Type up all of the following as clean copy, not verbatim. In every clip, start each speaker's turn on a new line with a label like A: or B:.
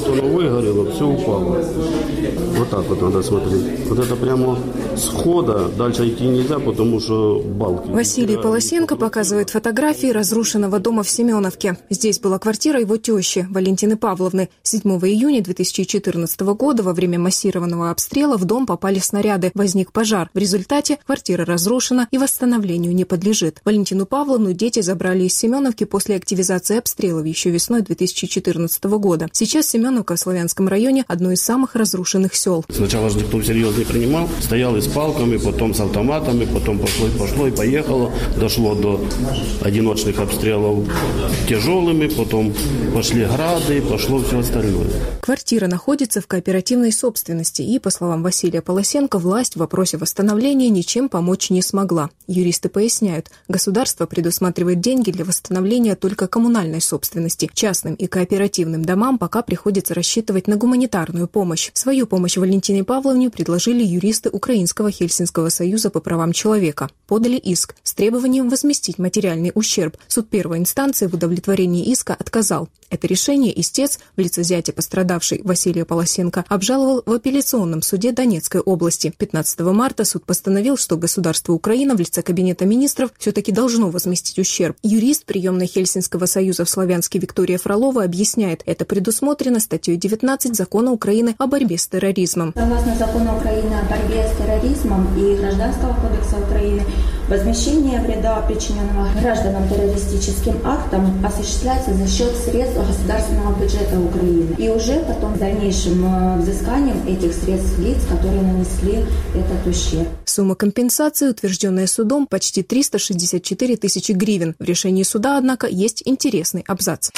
A: вот оно выгорело, все упало. Вот так вот надо смотреть. Вот это прямо с хода, дальше идти нельзя, потому что балки.
B: Василий Полосенко показывает фотографии разрушенного дома в Семеновке. Здесь была квартира его тещи, Валентины Павловны. 7 июня 2014 года во время массированного обстрела в дом попали снаряды. Возник пожар. В результате квартира разрушена и восстановлению не подлежит. Валентину Павловну дети забрали из Семеновки после активизации обстрелов еще весной 2014 года. Сейчас Семеновка в Славянском районе – одно из самых разрушенных сел.
A: Сначала же никто всерьез не принимал. Стоял и с палками, потом с автоматами, потом пошло и поехало. Дошло до одиночных обстрелов тяжелыми, потом пошли грады, пошло все остальное.
B: Квартира находится в кооперативной собственности и, по словам Василия Полосенко, власть в вопросе восстановления ничем помочь не смогла. Юристы поясняют, государство предусматривает деньги для восстановления только коммунальной собственности. Частным и кооперативным домам пока приходится рассчитывать на гуманитарную помощь. Свою помощь Валентине Павловне предложили юристы Украинского Хельсинского союза по правам человека. Подали иск с требованием возместить материальный ущерб. Суд первой инстанции в удовлетворении иска отказал. Это решение истец в лице зятя пострадавшей Василия Полосенко обжаловал в апелляционном суде Донецкой области. 15 марта суд постановил, что государство Украина в лице Кабинета министров все-таки должно возместить ущерб. Юрист приемной Хельсинского союза в Славянске Виктория Фролова объясняет, это предусмотрено статьей 19 Закона Украины о борьбе с терроризмом.
C: Согласно Закону Украины о борьбе с терроризмом и Гражданского кодекса Украины, возмещение вреда, причиненного гражданам террористическим актом, осуществляется за счет средств государственного бюджета Украины. И уже потом дальнейшим взысканием этих средств лиц, которые нанесли этот ущерб.
B: Сумма компенсации, утвержденная судом, почти 364 тысячи гривен. В решении суда, однако, есть интересный абзац.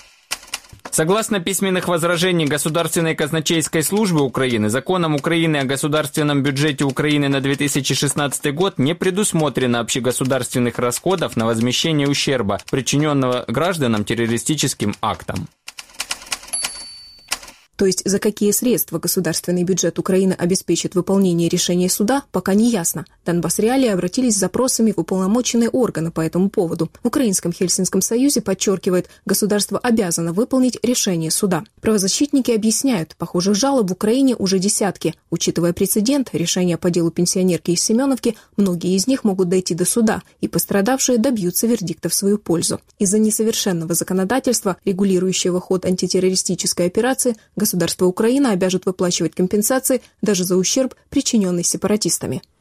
D: Согласно письменных возражений Государственной казначейской службы Украины, Законом Украины о государственном бюджете Украины на 2016 год не предусмотрено общегосударственных расходов на возмещение ущерба, причиненного гражданам террористическим актом.
B: То есть за какие средства государственный бюджет Украины обеспечит выполнение решения суда, пока не ясно. Донбасс-Реалии обратились с запросами в уполномоченные органы по этому поводу. В Украинском Хельсинском союзе подчеркивает, государство обязано выполнить решение суда. Правозащитники объясняют, похожих жалоб в Украине уже десятки. Учитывая прецедент, решения по делу пенсионерки из Семеновки, многие из них могут дойти до суда, и пострадавшие добьются вердикта в свою пользу. Из-за несовершенного законодательства, регулирующего ход антитеррористической операции, государство Украины обяжет выплачивать компенсации даже за ущерб, причиненный сепаратистами.